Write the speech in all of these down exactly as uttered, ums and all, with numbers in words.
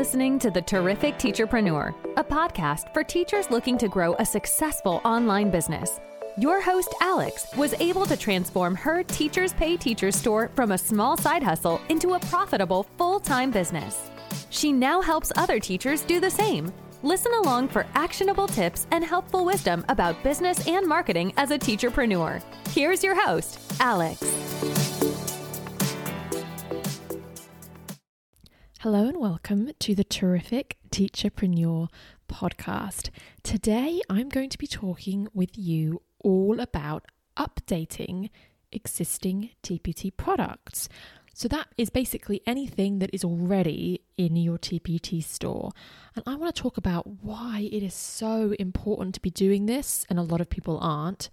listening to The Terrific Teacherpreneur, a podcast for teachers looking to grow a successful online business. Your host, Alex, was able to transform her Teachers Pay Teachers store from a small side hustle into a profitable full-time business. She now helps other teachers do the same. Listen along for actionable tips and helpful wisdom about business and marketing as a teacherpreneur. Here's your host, Alex. Hello and welcome to the Terrific Teacherpreneur podcast. Today, I'm going to be talking with you all about updating existing T P T products. So that is basically anything that is already in your T P T store. And I want to talk about why it is so important to be doing this, and a lot of people aren't.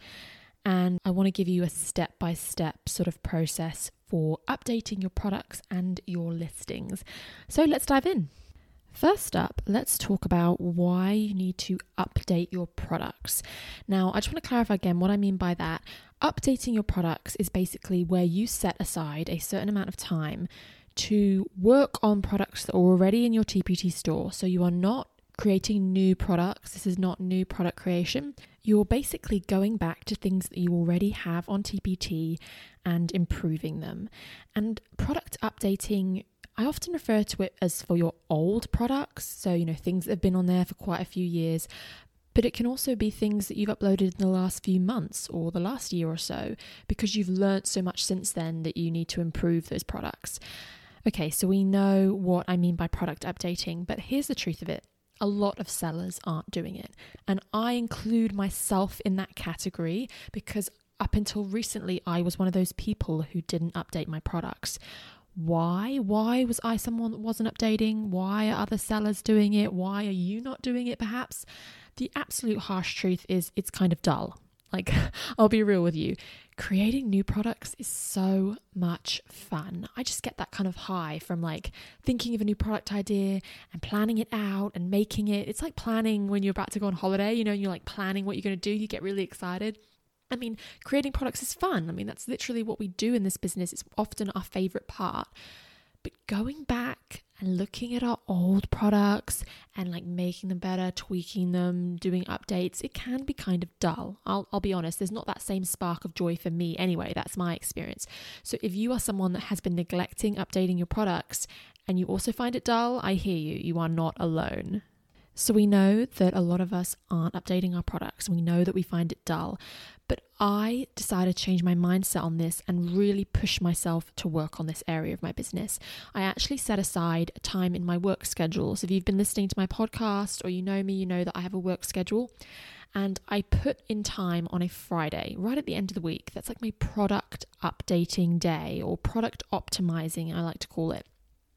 And I want to give you a step-by-step sort of process for updating your products and your listings. So let's dive in. First up, let's talk about why you need to update your products. Now, I just want to clarify again what I mean by that. Updating your products is basically where you set aside a certain amount of time to work on products that are already in your T P T store. So you are not creating new products. This is not new product creation. You're basically going back to things that you already have on T P T and improving them. And product updating, I often refer to it as for your old products. So, you know, things that have been on there for quite a few years, but it can also be things that you've uploaded in the last few months or the last year or so, because you've learnt so much since then that you need to improve those products. Okay, so we know what I mean by product updating, but here's the truth of it. A lot of sellers aren't doing it. And I include myself in that category because up until recently, I was one of those people who didn't update my products. Why? Why was I someone that wasn't updating? Why are other sellers doing it? Why are you not doing it perhaps? The absolute harsh truth is it's kind of dull. Like, I'll be real with you. Creating new products is so much fun. I just get that kind of high from like thinking of a new product idea and planning it out and making it. It's like planning when you're about to go on holiday, you know, and you're like planning what you're going to do. You get really excited. I mean, creating products is fun. I mean, that's literally what we do in this business. It's often our favorite part. But going back and looking at our old products and like making them better, tweaking them, doing updates, it can be kind of dull. I'll, I'll be honest, there's not that same spark of joy for me anyway. That's my experience. So if you are someone that has been neglecting updating your products and you also find it dull, I hear you. You are not alone. So we know that a lot of us aren't updating our products. We know that we find it dull. But I decided to change my mindset on this and really push myself to work on this area of my business. I actually set aside time in my work schedule. So if you've been listening to my podcast or you know me, you know that I have a work schedule. And I put in time on a Friday, right at the end of the week. That's like my product updating day, or product optimizing, I like to call it.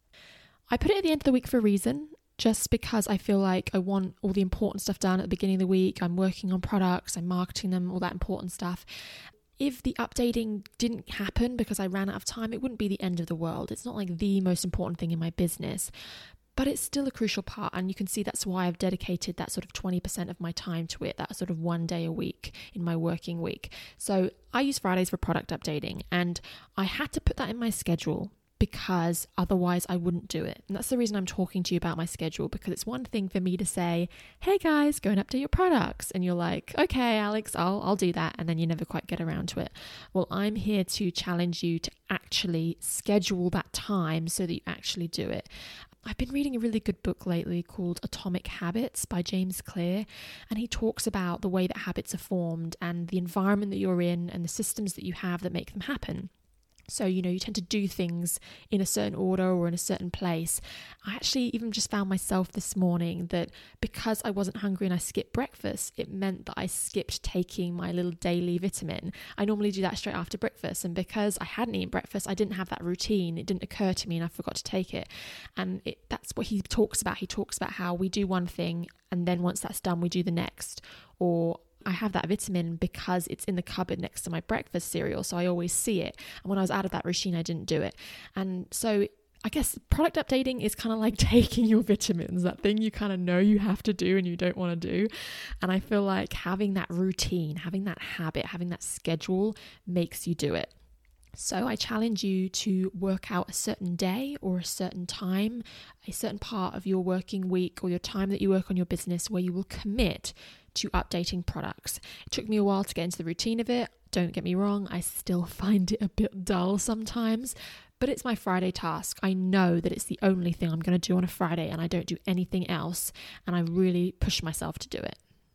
I put it at the end of the week for a reason. Just because I feel like I want all the important stuff done at the beginning of the week. I'm working on products, I'm marketing them, all that important stuff. If the updating didn't happen because I ran out of time, it wouldn't be the end of the world. It's not like the most important thing in my business, but it's still a crucial part. And you can see that's why I've dedicated that sort of twenty percent of my time to it, that sort of one day a week in my working week. So I use Fridays for product updating, and I had to put that in my schedule because otherwise I wouldn't do it. And that's the reason I'm talking to you about my schedule, because it's one thing for me to say, hey guys, go and update your products. And you're like, okay, Alex, I'll, I'll do that. And then you never quite get around to it. Well, I'm here to challenge you to actually schedule that time so that you actually do it. I've been reading a really good book lately called Atomic Habits by James Clear, and he talks about the way that habits are formed and the environment that you're in and the systems that you have that make them happen. So, you know, you tend to do things in a certain order or in a certain place. I actually even just found myself this morning that because I wasn't hungry and I skipped breakfast, it meant that I skipped taking my little daily vitamin. I normally do that straight after breakfast. And because I hadn't eaten breakfast, I didn't have that routine. It didn't occur to me and I forgot to take it. And it, that's what he talks about. He talks about how we do one thing and then once that's done, we do the next. Or I have that vitamin because it's in the cupboard next to my breakfast cereal, so I always see it. And when I was out of that routine, I didn't do it. And so I guess product updating is kind of like taking your vitamins, that thing you kind of know you have to do and you don't want to do. And I feel like having that routine, having that habit, having that schedule makes you do it. So I challenge you to work out a certain day or a certain time, a certain part of your working week or your time that you work on your business where you will commit to updating products. It took me a while to get into the routine of it. Don't get me wrong, I still find it a bit dull sometimes, but it's my Friday task. I know that it's the only thing I'm going to do on a Friday and I don't do anything else, and I really push myself to do it.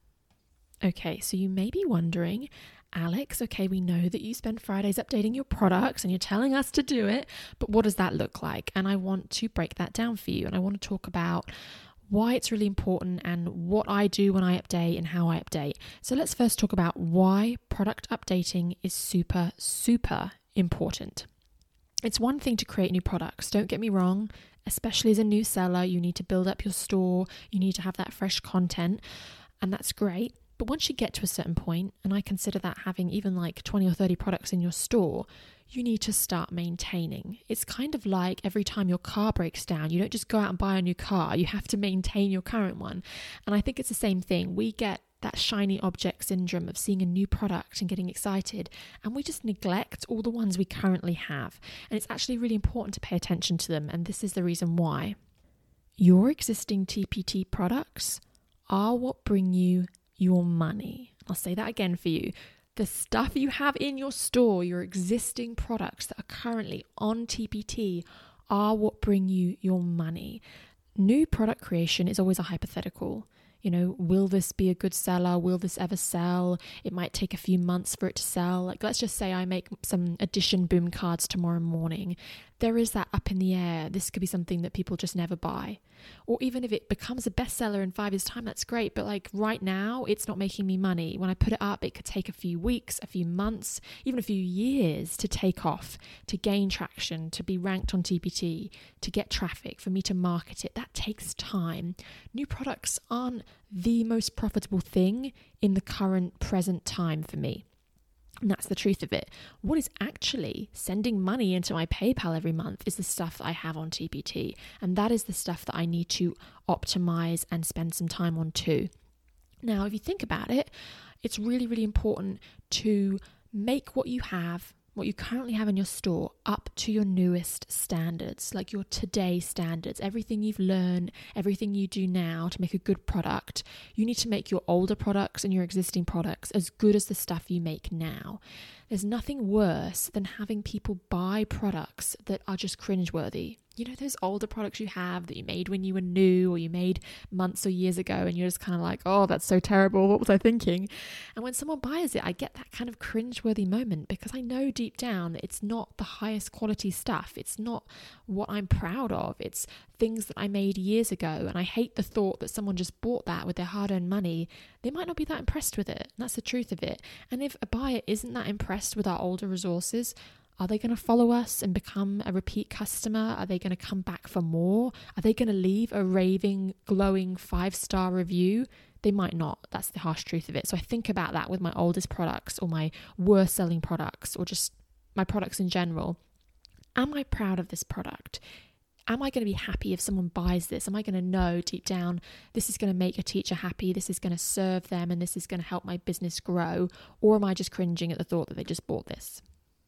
Okay, so you may be wondering, Alex, okay, we know that you spend Fridays updating your products and you're telling us to do it, but what does that look like? And I want to break that down for you, and I want to talk about why it's really important and what I do when I update and how I update. So let's first talk about why product updating is super, super important. It's one thing to create new products. Don't get me wrong, especially as a new seller, you need to build up your store, you need to have that fresh content, and that's great. But once you get to a certain point, and I consider that having even like twenty or thirty products in your store, you need to start maintaining. It's kind of like every time your car breaks down, you don't just go out and buy a new car, you have to maintain your current one. And I think it's the same thing. We get that shiny object syndrome of seeing a new product and getting excited, and we just neglect all the ones we currently have. And it's actually really important to pay attention to them, and this is the reason why. Your existing T P T products are what bring you your money. I'll say that again for you. The stuff you have in your store, your existing products that are currently on T P T, are what bring you your money. New product creation is always a hypothetical. You know, will this be a good seller? Will this ever sell? It might take a few months for it to sell. Like, let's just say I make some edition boom cards tomorrow morning. There is that up in the air. This could be something that people just never buy. Or even if it becomes a bestseller in five years' time, that's great. But like right now, it's not making me money. When I put it up, it could take a few weeks, a few months, even a few years to take off, to gain traction, to be ranked on T P T, to get traffic, for me to market it. That takes time. New products aren't the most profitable thing in the current present time for me. And that's the truth of it. What is actually sending money into my PayPal every month is the stuff that I have on T P T. And that is the stuff that I need to optimize and spend some time on too. Now, if you think about it, it's really, really important to make what you have, what you currently have in your store, up to your newest standards, like your today standards. Everything you've learned, everything you do now to make a good product, you need to make your older products and your existing products as good as the stuff you make now. There's nothing worse than having people buy products that are just cringeworthy. You know, those older products you have that you made when you were new or you made months or years ago, and you're just kind of like, oh, that's so terrible. What was I thinking? And when someone buys it, I get that kind of cringeworthy moment because I know deep down that it's not the highest quality stuff. It's not what I'm proud of. It's things that I made years ago. And I hate the thought that someone just bought that with their hard-earned money. They might not be that impressed with it. And that's the truth of it. And if a buyer isn't that impressed with our older resources, are they going to follow us and become a repeat customer? Are they going to come back for more? Are they going to leave a raving, glowing five-star review? They might not. That's the harsh truth of it. So I think about that with my oldest products or my worst selling products or just my products in general. Am I proud of this product? Am I going to be happy if someone buys this? Am I going to know deep down this is going to make a teacher happy, this is going to serve them, and this is going to help my business grow? Or am I just cringing at the thought that they just bought this?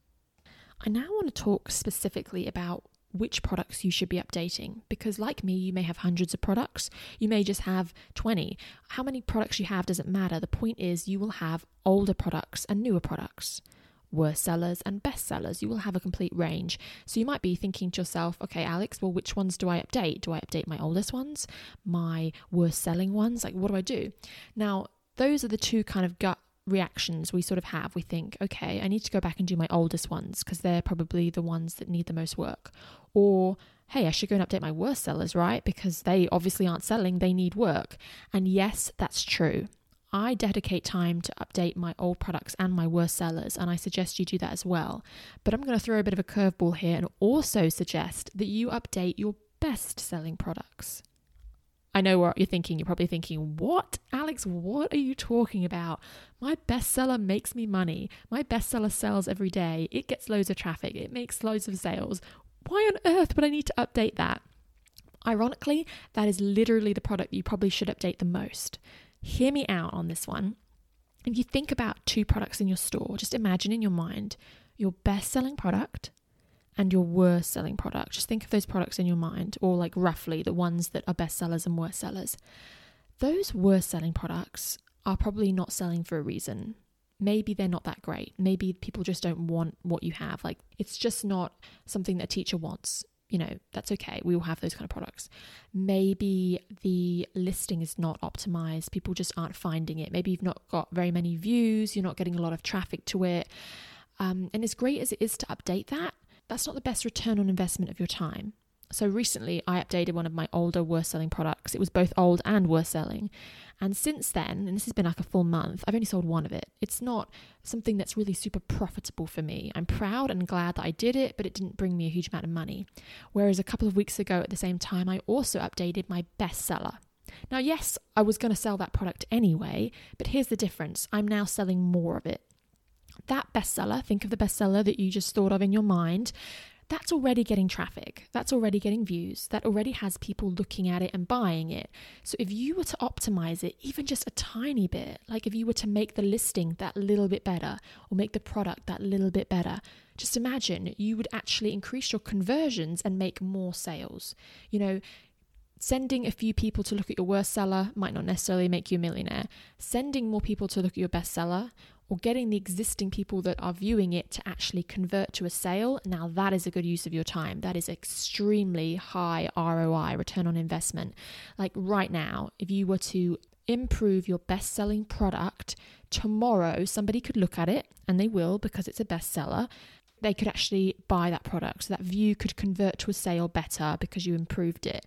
I now want to talk specifically about which products you should be updating, because like me, you may have hundreds of products. You may just have twenty. How many products you have doesn't matter. The point is you will have older products and newer products, worst sellers and best sellers. You will have a complete range. So you might be thinking to yourself, okay, Alex, well, which ones do I update? Do I update my oldest ones, my worst selling ones? Like, what do I do? Now, those are the two kind of gut reactions we sort of have. We think, okay, I need to go back and do my oldest ones because they're probably the ones that need the most work. Or, hey, I should go and update my worst sellers, right? Because they obviously aren't selling, they need work. And yes, that's true. I dedicate time to update my old products and my worst sellers, and I suggest you do that as well. But I'm going to throw a bit of a curveball here and also suggest that you update your best selling products. I know what you're thinking. You're probably thinking, what, Alex, what are you talking about? My bestseller makes me money. My bestseller sells every day. It gets loads of traffic. It makes loads of sales. Why on earth would I need to update that? Ironically, that is literally the product you probably should update the most. Hear me out on this one. If you think about two products in your store, just imagine in your mind, your best selling product and your worst selling product. Just think of those products in your mind, or like roughly the ones that are best sellers and worst sellers. Those worst selling products are probably not selling for a reason. Maybe they're not that great. Maybe people just don't want what you have. Like, it's just not something that a teacher wants. You know, that's okay. We all have those kind of products. Maybe the listing is not optimized. People just aren't finding it. Maybe you've not got very many views. You're not getting a lot of traffic to it. Um, and as great as it is to update that, that's not the best return on investment of your time. So recently I updated one of my older worst selling products. It was both old and worst selling. And since then, and this has been like a full month, I've only sold one of it. It's not something that's really super profitable for me. I'm proud and glad that I did it, but it didn't bring me a huge amount of money. Whereas a couple of weeks ago at the same time, I also updated my bestseller. Now, yes, I was going to sell that product anyway, but here's the difference. I'm now selling more of it. That bestseller, think of the bestseller that you just thought of in your mind, that's already getting traffic. That's already getting views. That already has people looking at it and buying it. So if you were to optimize it even just a tiny bit, like if you were to make the listing that little bit better or make the product that little bit better, just imagine you would actually increase your conversions and make more sales. You know, sending a few people to look at your worst seller might not necessarily make you a millionaire. Sending more people to look at your bestseller, or getting the existing people that are viewing it to actually convert to a sale, now that is a good use of your time. That is extremely high R O I, return on investment. Like right now, if you were to improve your best-selling product, tomorrow somebody could look at it, and they will because it's a bestseller. They could actually buy that product. So that view could convert to a sale better because you improved it.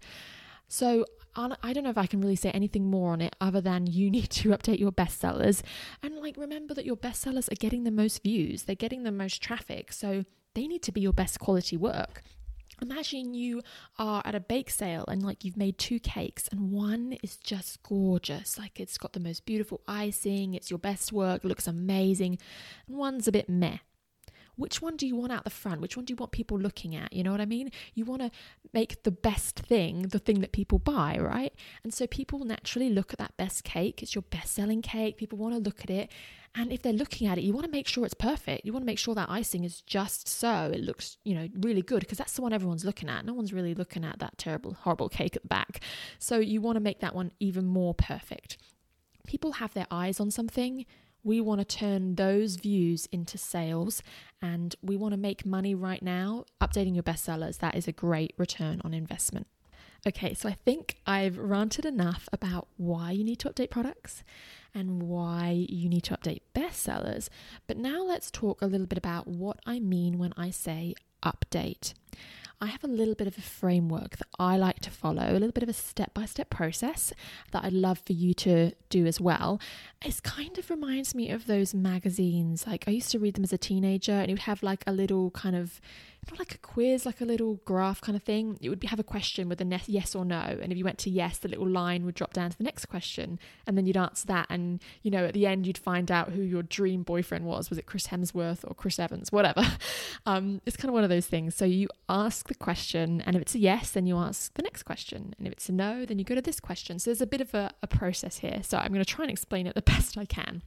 So I don't know if I can really say anything more on it other than you need to update your bestsellers. And like, remember that your bestsellers are getting the most views. They're getting the most traffic. So they need to be your best quality work. Imagine you are at a bake sale and like you've made two cakes and one is just gorgeous. Like it's got the most beautiful icing. It's your best work. Looks amazing. And one's a bit meh. Which one do you want out the front? Which one do you want people looking at? You know what I mean? You want to make the best thing, the thing that people buy, right? And so people naturally look at that best cake. It's your best-selling cake. People want to look at it. And if they're looking at it, you want to make sure it's perfect. You want to make sure that icing is just so. It looks, you know, really good because that's the one everyone's looking at. No one's really looking at that terrible, horrible cake at the back. So you want to make that one even more perfect. People have their eyes on something. We want to turn those views into sales, and we want to make money right now. Updating your bestsellers, that is a great return on investment. Okay, so I think I've ranted enough about why you need to update products and why you need to update bestsellers. But now let's talk a little bit about what I mean when I say update. I have a little bit of a framework that I like to follow, a little bit of a step-by-step process that I'd love for you to do as well. It kind of reminds me of those magazines. Like I used to read them as a teenager, and it would have like a little kind of, not like a quiz, like a little graph kind of thing. It would be, have a question with a ne- yes or no. And if you went to yes, the little line would drop down to the next question. And then you'd answer that. And, you know, at the end, you'd find out who your dream boyfriend was. Was it Chris Hemsworth or Chris Evans? Whatever. Um, it's kind of one of those things. So you ask the question, and if it's a yes, then you ask the next question. And if it's a no, then you go to this question. So there's a bit of a, a process here. So I'm going to try and explain it the best I can.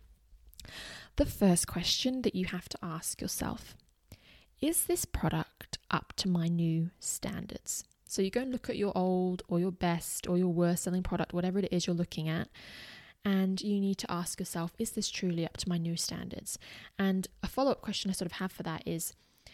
The first question that you have to ask yourself: is this product up to my new standards? So you go and look at your old or your best or your worst selling product, whatever it is you're looking at, and you need to ask yourself, is this truly up to my new standards? And a follow-up question I sort of have for that is,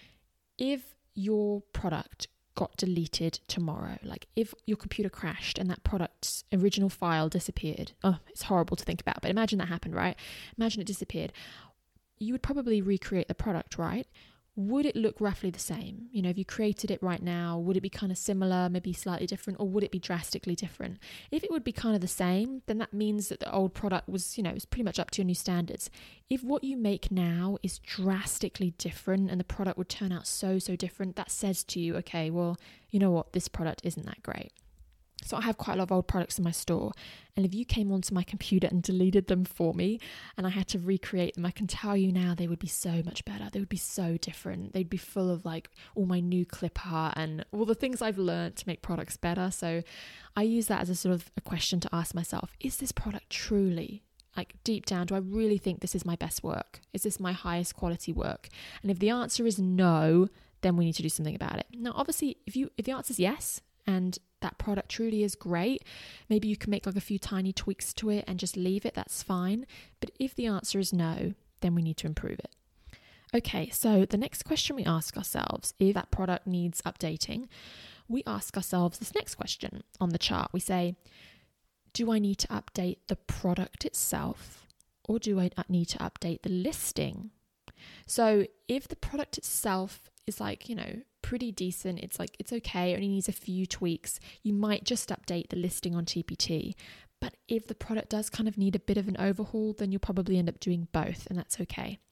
if your product got deleted tomorrow, like if your computer crashed and that product's original file disappeared, oh, it's horrible to think about, but imagine that happened, right? Imagine it disappeared. You would probably recreate the product, right? Would it look roughly the same? You know, if you created it right now, would it be kind of similar, maybe slightly different, or would it be drastically different? If it would be kind of the same, then that means that the old product was, you know, was pretty much up to your new standards. If what you make now is drastically different and the product would turn out so, so different, that says to you, okay, well, you know what, this product isn't that great. So I have quite a lot of old products in my store, and if you came onto my computer and deleted them for me and I had to recreate them, I can tell you now they would be so much better. They would be so different. They'd be full of like all my new clip art and all the things I've learned to make products better. So I use that as a sort of a question to ask myself, is this product truly like deep down, do I really think this is my best work? Is this my highest quality work? And if the answer is no, then we need to do something about it. Now, obviously, if you if the answer is yes, and that product truly is great, maybe you can make like a few tiny tweaks to it and just leave it, that's fine. But if the answer is no, then we need to improve it. Okay, so the next question we ask ourselves, if that product needs updating, we ask ourselves this next question on the chart. We say, do I need to update the product itself, or do I need to update the listing? So if the product itself is like, you know, pretty decent, it's like, it's okay, it only needs a few tweaks, you might just update the listing on T P T. But if the product does kind of need a bit of an overhaul, then you'll probably end up doing both, and that's okay.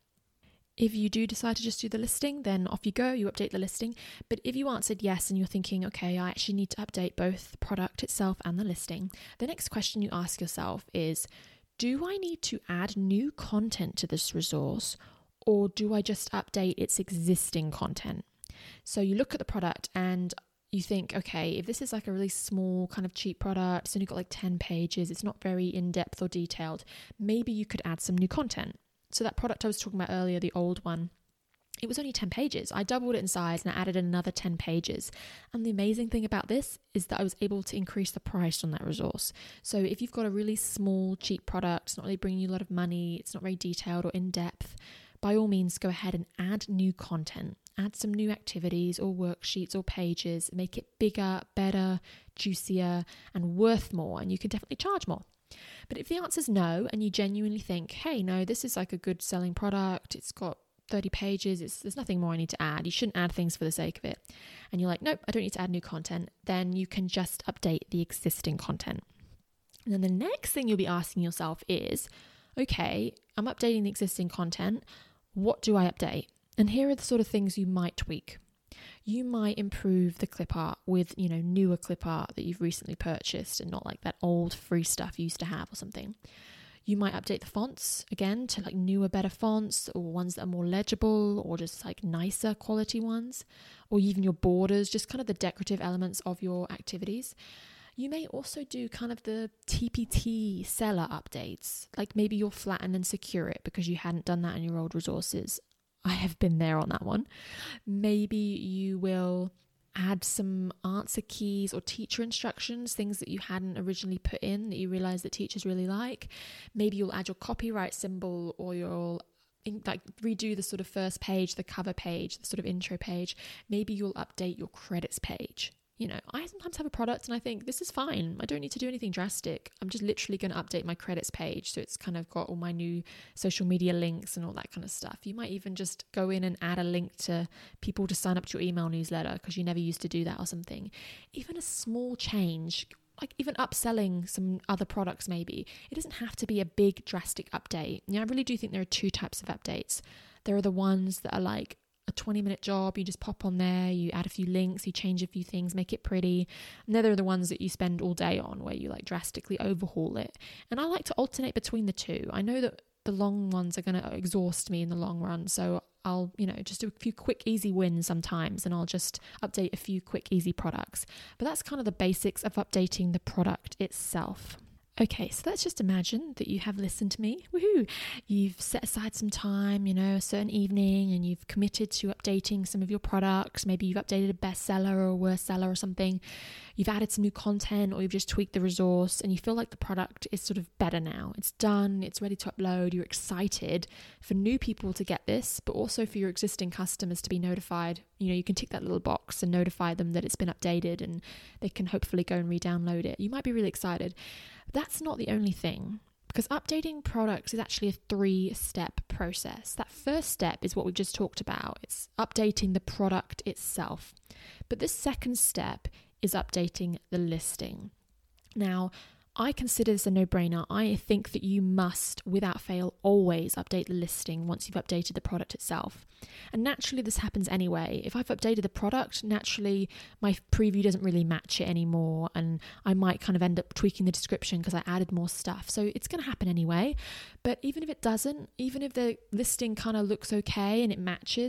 If you do decide to just do the listing, then off you go, you update the listing. But if you answered yes and you're thinking, okay, I actually need to update both the product itself and the listing, the next question you ask yourself is, do I need to add new content to this resource, or do I just update its existing content? So you look at the product and you think, okay, if this is like a really small kind of cheap product, it's only got like ten pages, it's not very in-depth or detailed, maybe you could add some new content. So that product I was talking about earlier, the old one, it was only ten pages. I doubled it in size and I added another ten pages. And the amazing thing about this is that I was able to increase the price on that resource. So if you've got a really small, cheap product, it's not really bringing you a lot of money, it's not very detailed or in-depth, by all means, go ahead and add new content. Add some new activities or worksheets or pages, make it bigger, better, juicier, and worth more. And you can definitely charge more. But if the answer is no, and you genuinely think, hey, no, this is like a good selling product, it's got thirty pages, it's, there's nothing more I need to add, you shouldn't add things for the sake of it, and you're like, nope, I don't need to add new content, then you can just update the existing content. And then the next thing you'll be asking yourself is, okay, I'm updating the existing content, what do I update? And here are the sort of things you might tweak. You might improve the clip art with, you know, newer clip art that you've recently purchased and not like that old free stuff you used to have or something. You might update the fonts again to like newer, better fonts, or ones that are more legible, or just like nicer quality ones, or even your borders, just kind of the decorative elements of your activities. You may also do kind of the T P T seller updates, like maybe you'll flatten and secure it because you hadn't done that in your old resources. I have been there on that one. Maybe you will add some answer keys or teacher instructions, things that you hadn't originally put in that you realize that teachers really like. Maybe you'll add your copyright symbol, or you'll like redo the sort of first page, the cover page, the sort of intro page. Maybe you'll update your credits page. You know, I sometimes have a product and I think this is fine. I don't need to do anything drastic. I'm just literally going to update my credits page. So it's kind of got all my new social media links and all that kind of stuff. You might even just go in and add a link to people to sign up to your email newsletter because you never used to do that or something. Even a small change, like even upselling some other products maybe. It doesn't have to be a big drastic update. You know, I really do think there are two types of updates. There are the ones that are like a twenty minute job, you just pop on there, you add a few links, you change a few things, make it pretty. And then there are the ones that you spend all day on where you like drastically overhaul it. And I like to alternate between the two. I know that the long ones are going to exhaust me in the long run, so I'll, you know, just do a few quick easy wins sometimes, and I'll just update a few quick easy products. But that's kind of the basics of updating the product itself. Okay, so let's just imagine that you have listened to me. Woohoo! You've set aside some time, you know, a certain evening, and you've committed to updating some of your products. Maybe you've updated a bestseller or a worst seller or something. You've added some new content, or you've just tweaked the resource, and you feel like the product is sort of better now. It's done, it's ready to upload. You're excited for new people to get this, but also for your existing customers to be notified. You know, you can tick that little box and notify them that it's been updated, and they can hopefully go and re-download it. You might be really excited. That's not the only thing, because updating products is actually a three-step process. That first step is what we just talked about. It's updating the product itself. But this second step is updating the listing. Now, I consider this a no-brainer. I think that you must, without fail, always update the listing once you've updated the product itself. And naturally, this happens anyway. If I've updated the product, naturally, my preview doesn't really match it anymore, and I might kind of end up tweaking the description because I added more stuff. So it's going to happen anyway. But even if it doesn't, even if the listing kind of looks okay and it matches,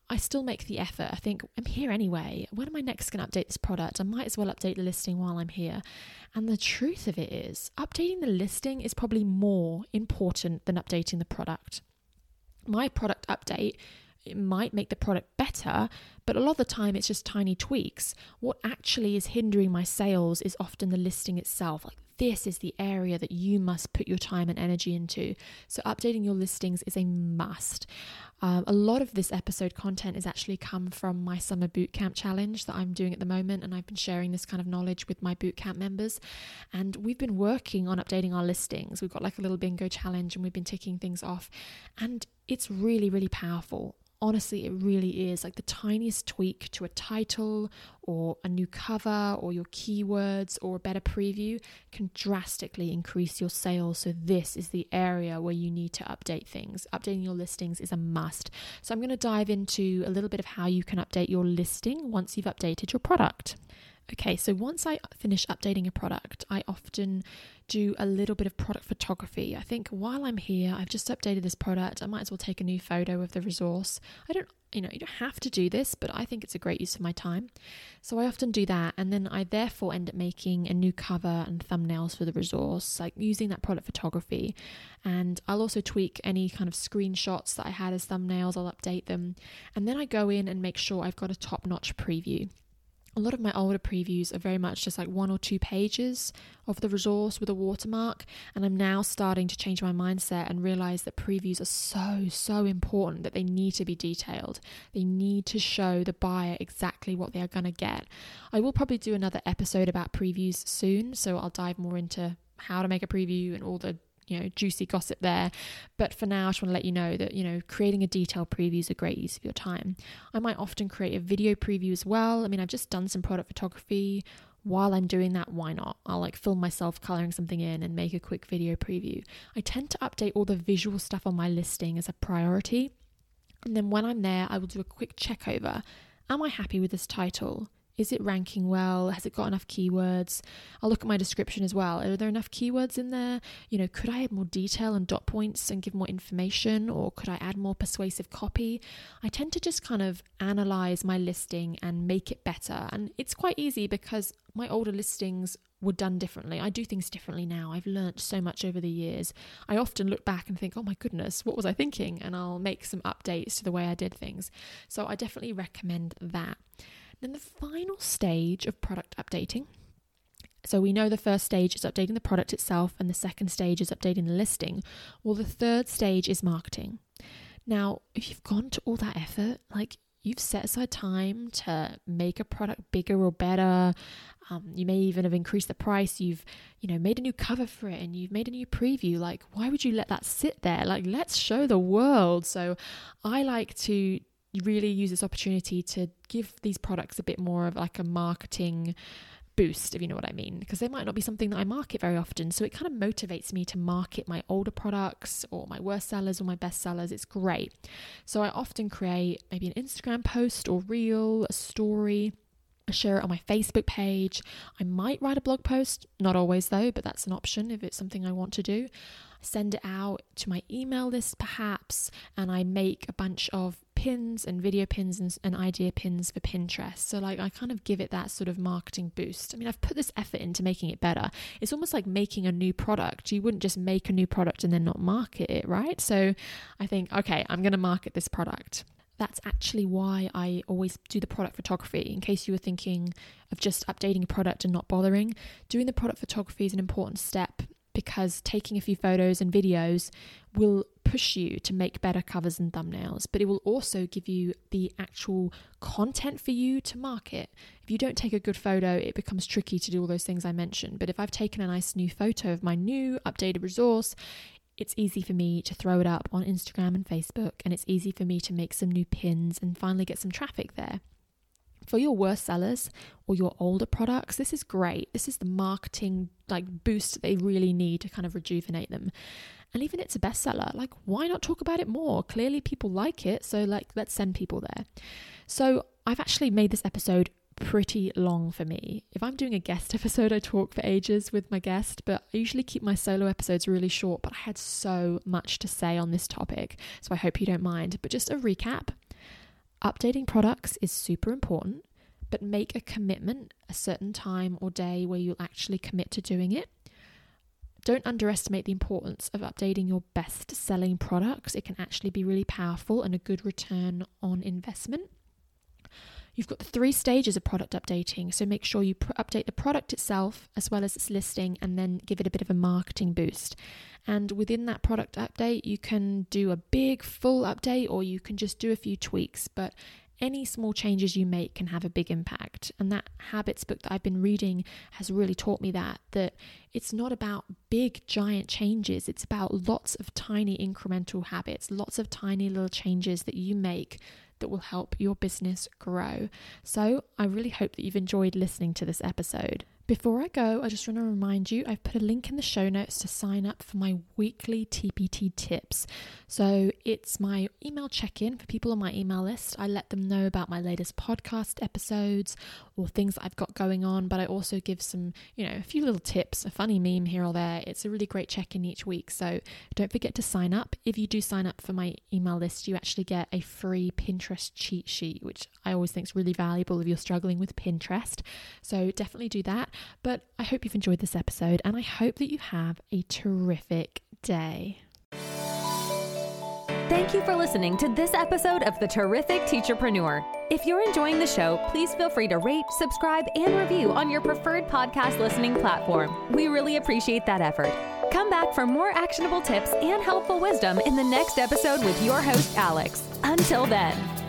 I still make the effort. I think I'm here anyway. When am I next going to update this product? I might as well update the listing while I'm here. And the truth of it is, updating the listing is probably more important than updating the product. My product update, it might make the product better, but a lot of the time it's just tiny tweaks. What actually is hindering my sales is often the listing itself. Like, this is the area that you must put your time and energy into. So updating your listings is a must. Um, a lot of this episode content is actually come from my summer bootcamp challenge that I'm doing at the moment, and I've been sharing this kind of knowledge with my bootcamp members. And we've been working on updating our listings. We've got like a little bingo challenge, and we've been ticking things off, and it's really, really powerful. Honestly, it really is. Like, the tiniest tweak to a title or a new cover or your keywords or a better preview can drastically increase your sales. So this is the area where you need to update things. Updating your listings is a must. So I'm going to dive into a little bit of how you can update your listing once you've updated your product. Okay, so once I finish updating a product, I often do a little bit of product photography. I think while I'm here, I've just updated this product, I might as well take a new photo of the resource. I don't, you know, you don't have to do this, but I think it's a great use of my time. So I often do that, and then I therefore end up making a new cover and thumbnails for the resource, like using that product photography. And I'll also tweak any kind of screenshots that I had as thumbnails, I'll update them. And then I go in and make sure I've got a top-notch preview. A lot of my older previews are very much just like one or two pages of the resource with a watermark, and I'm now starting to change my mindset and realize that previews are so, so important, that they need to be detailed. They need to show the buyer exactly what they are going to get. I will probably do another episode about previews soon, so I'll dive more into how to make a preview and all the you know, juicy gossip there. But for now, I just want to let you know that, you know, creating a detailed preview is a great use of your time. I might often create a video preview as well. I mean, I've just done some product photography. While I'm doing that, why not? I'll like film myself coloring something in and make a quick video preview. I tend to update all the visual stuff on my listing as a priority. And then when I'm there, I will do a quick check over. Am I happy with this title? Is it ranking well? Has it got enough keywords? I'll look at my description as well. Are there enough keywords in there? You know, could I add more detail and dot points and give more information, or could I add more persuasive copy? I tend to just kind of analyze my listing and make it better. And it's quite easy because my older listings were done differently. I do things differently now. I've learned so much over the years. I often look back and think, oh my goodness, what was I thinking? And I'll make some updates to the way I did things. So I definitely recommend that. Then the final stage of product updating. So we know the first stage is updating the product itself, and the second stage is updating the listing. Well, the third stage is marketing. Now, if you've gone to all that effort, like you've set aside time to make a product bigger or better, um, you may even have increased the price, you've, you know, made a new cover for it, and you've made a new preview, like why would you let that sit there? Like, let's show the world. So I like to you really use this opportunity to give these products a bit more of like a marketing boost, if you know what I mean, because they might not be something that I market very often. So it kind of motivates me to market my older products or my worst sellers or my best sellers. It's great. So I often create maybe an Instagram post or reel, a story. I share it on my Facebook page. I might write a blog post, not always though, but that's an option if it's something I want to do. Send it out to my email list perhaps, and I make a bunch of pins and video pins and, and idea pins for Pinterest. So like I kind of give it that sort of marketing boost. I mean, I've put this effort into making it better. It's almost like making a new product. You wouldn't just make a new product and then not market it, right? So I think, okay, I'm going to market this product. That's actually why I always do the product photography. In case you were thinking of just updating a product and not bothering, doing the product photography is an important step, because taking a few photos and videos will push you to make better covers and thumbnails, but it will also give you the actual content for you to market. If you don't take a good photo, it becomes tricky to do all those things I mentioned. But if I've taken a nice new photo of my new updated resource, it's easy for me to throw it up on Instagram and Facebook, and it's easy for me to make some new pins and finally get some traffic there. For your worst sellers or your older products, this is great. This is the marketing like boost they really need to kind of rejuvenate them. And even if it's a bestseller, like why not talk about it more? Clearly people like it, so like let's send people there. So I've actually made this episode pretty long for me. If I'm doing a guest episode, I talk for ages with my guest, but I usually keep my solo episodes really short, but I had so much to say on this topic, so I hope you don't mind. But just a recap. Updating products is super important, but make a commitment, a certain time or day where you'll actually commit to doing it. Don't underestimate the importance of updating your best-selling products. It can actually be really powerful and a good return on investment. You've got the three stages of product updating, so make sure you pr- update the product itself as well as its listing, and then give it a bit of a marketing boost. And within that product update, you can do a big full update, or you can just do a few tweaks, but any small changes you make can have a big impact. And that habits book that I've been reading has really taught me that, that it's not about big giant changes. It's about lots of tiny incremental habits, lots of tiny little changes that you make that will help your business grow. So I really hope that you've enjoyed listening to this episode. Before I go, I just want to remind you, I've put a link in the show notes to sign up for my weekly T P T tips. So it's my email check-in for people on my email list. I let them know about my latest podcast episodes or things that I've got going on, but I also give some, you know, a few little tips, a funny meme here or there. It's a really great check-in each week. So don't forget to sign up. If you do sign up for my email list, you actually get a free Pinterest cheat sheet, which I always think is really valuable if you're struggling with Pinterest. So definitely do that. But I hope you've enjoyed this episode, and I hope that you have a terrific day. Thank you for listening to this episode of The Terrific Teacherpreneur. If you're enjoying the show, please feel free to rate, subscribe, and review on your preferred podcast listening platform. We really appreciate that effort. Come back for more actionable tips and helpful wisdom in the next episode with your host, Alex. Until then.